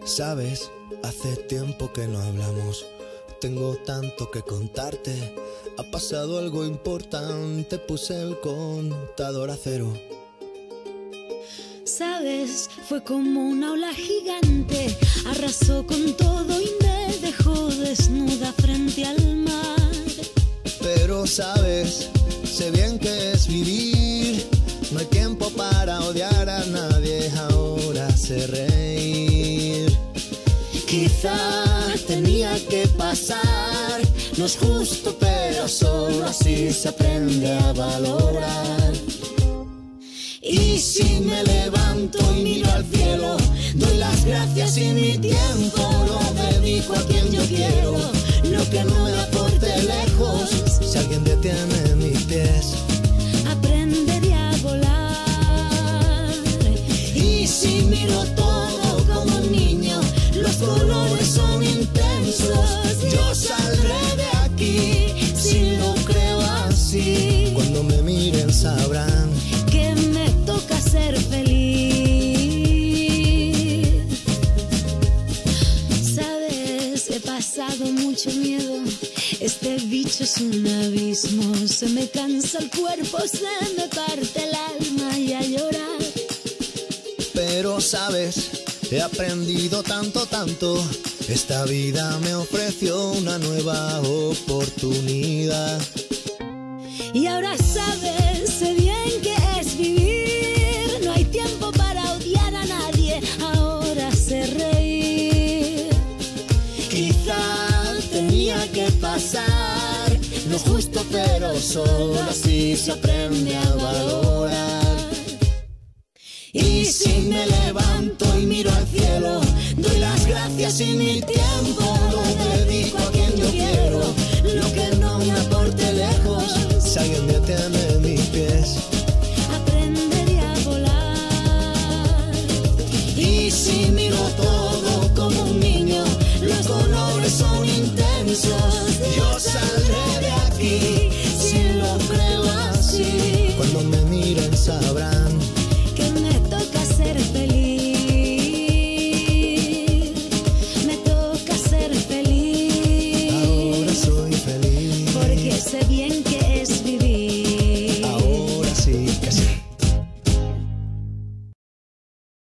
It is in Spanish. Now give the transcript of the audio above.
Sabes, hace tiempo que no hablamos. Tengo tanto que contarte. Ha pasado algo importante. Puse el contador a cero. Sabes, fue como una ola gigante. Arrasó con todo y me dejó desnuda frente al mar. Pero sabes, sé bien que es vivir. No hay tiempo para odiar a nadie. Ahora sé reír. Quizá tenía que pasar. No es justo, pero solo así se aprende a valorar. Y si me levanto y miro al cielo, doy las gracias y mi tiempo lo dedico a quien yo quiero. Lo que no me aporte lejos, si alguien detiene mis pies, aprenderé a volar. Y si miro todo como un niño, los colores son intensos. Yo saldré de aquí si lo creo así. Cuando me miren sabrán que me toca ser feliz. Sabes, he pasado mucho miedo. Este bicho es un abismo. Se me cansa el cuerpo, se me parte el alma y a llorar. Pero sabes, he aprendido tanto, tanto. Esta vida me ofreció una nueva oportunidad. Y ahora sabes, sé bien que es vivir. No hay tiempo para odiar a nadie. Ahora sé reír. Quizá tenía que pasar. No es justo, pero solo así se aprende a valorar. Y si me levanto y miro al cielo, doy las gracias y mi tiempo lo dedico a quien yo quiero. Lo que no me aporte lejos, si alguien detiene mis pies, aprenderé a volar. Y si miro todo como un niño, los colores son intensos. yo